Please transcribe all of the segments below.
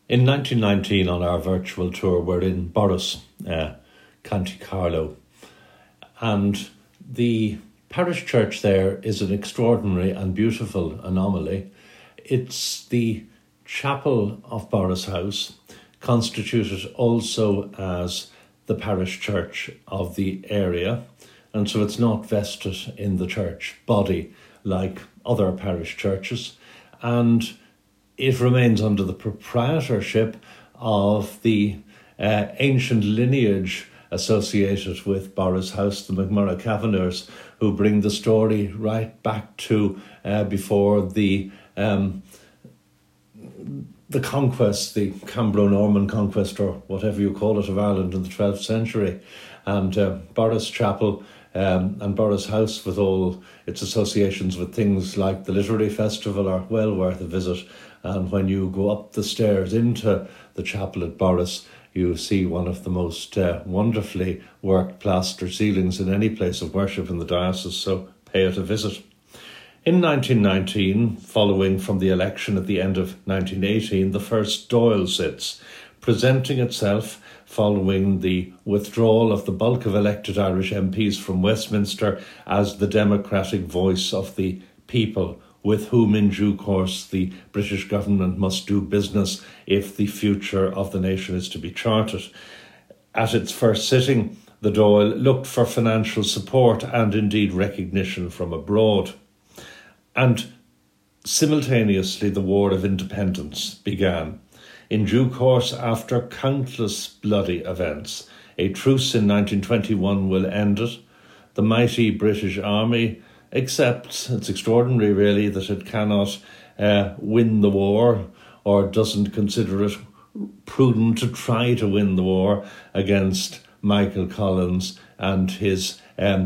In 1919, on our virtual tour, we're in Borris, County Carlow, and the parish church there is an extraordinary and beautiful anomaly. It's the chapel of Borris House, constituted also as the parish church of the area, and so it's not vested in the church body like other parish churches, and it remains under the proprietorship of the ancient lineage associated with Borris House, the McMurrough Cavaliers, who bring the story right back to before the conquest, the Cambro-Norman conquest, or whatever you call it, of Ireland in the 12th century. And Borris Chapel and Borris House, with all its associations with things like the Literary Festival, are well worth a visit. And when you go up the stairs into the chapel at Borris, you see one of the most wonderfully worked plaster ceilings in any place of worship in the diocese, so pay it a visit. In 1919, following from the election at the end of 1918, the first Dáil sits, presenting itself following the withdrawal of the bulk of elected Irish MPs from Westminster as the democratic voice of the people, with whom in due course the British government must do business if the future of the nation is to be charted. At its first sitting, the Dáil looked for financial support and indeed recognition from abroad. And simultaneously the War of Independence began. In due course, after countless bloody events, a truce in 1921 will end it. The mighty British Army accepts, it's extraordinary really that it cannot win the war, or doesn't consider it prudent to try to win the war against Michael Collins and his,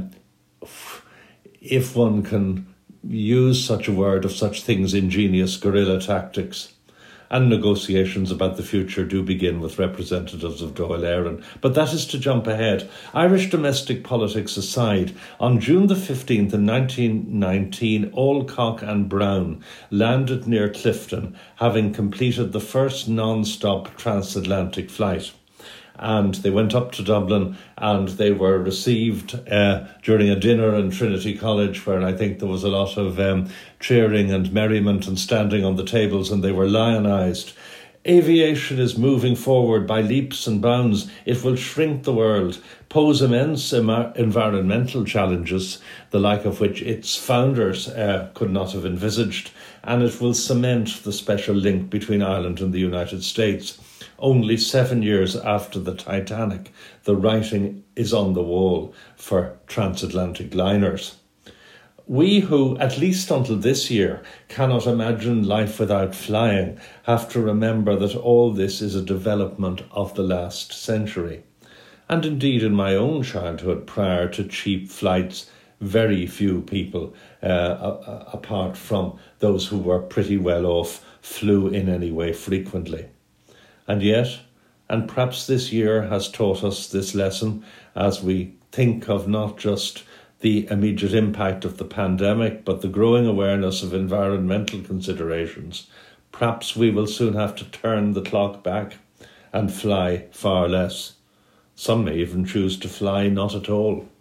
if one can use such a word of such things, ingenious guerrilla tactics. And negotiations about the future do begin with representatives of Dáil Éireann. But that is to jump ahead. Irish domestic politics aside, on June the 15th in 1919, Alcock and Brown landed near Clifton, having completed the first non-stop transatlantic flight. And they went up to Dublin and they were received during a dinner in Trinity College, where I think there was a lot of cheering and merriment and standing on the tables, and they were lionised. Aviation is moving forward by leaps and bounds. It will shrink the world, pose immense environmental challenges, the like of which its founders could not have envisaged, and it will cement the special link between Ireland and the United States. Only 7 years after the Titanic, the writing is on the wall for transatlantic liners. We who, at least until this year, cannot imagine life without flying, have to remember that all this is a development of the last century. And indeed, in my own childhood, prior to cheap flights, very few people, apart from those who were pretty well off, flew in any way frequently. And yet, and perhaps this year has taught us this lesson, as we think of not just the immediate impact of the pandemic, but the growing awareness of environmental considerations, perhaps we will soon have to turn the clock back and fly far less. Some may even choose to fly not at all.